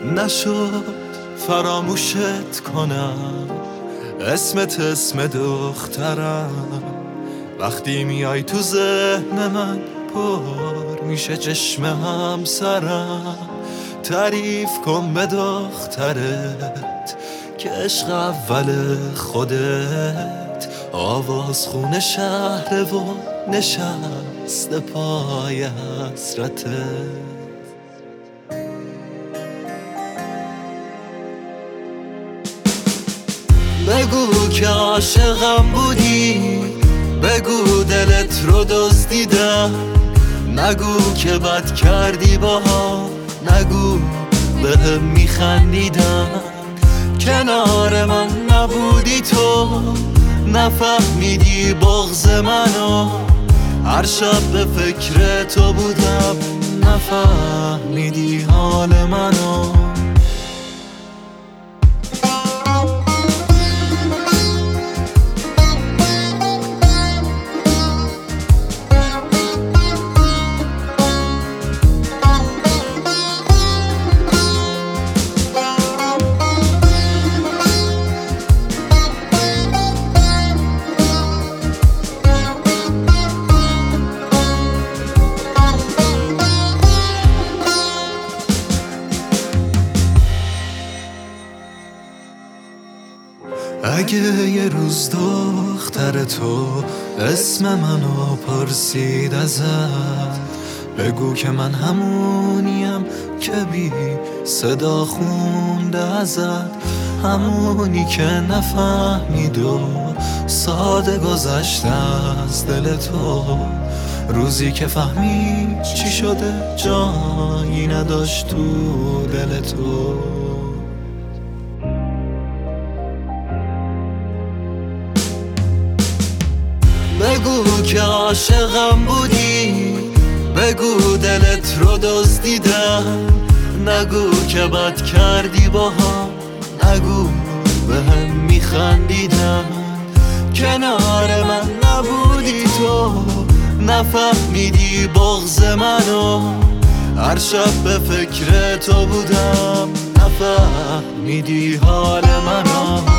نشد فراموشت کنم، اسمت اسم دخترم. وقتی میای تو ذهن من پر میشه چشم همسرم. تعریف کن به دخترت که عشق اول خودت آواز خون شهر و نشست پای حسرتت. بگو که عاشقم بودی، بگو دلت رو دزدیدم. نگو که بد کردی باها، نگو بهم میخندیدم. کنار من نبودی تو، نفهمیدی بغض منو. هر شب به فکر تو بودم، نفهمیدی حال منو. اگه یه روز دختر تو اسم منو پرسید ازت، بگو که من همونیم که بی صدا خونده ازت. همونی که نفهمید و ساده گذشته از دل تو. روزی که فهمید چی شده جایی نداشت تو دل تو. بگو که عاشقم بودی، بگو دلت رو دزدیدم. نگو که بد کردی باها، نگو بهم میخندیدم. کنار من نبودی تو، نفهمیدی بغض منو. هر شب به فکر تو بودم، نفهمیدی حال منو.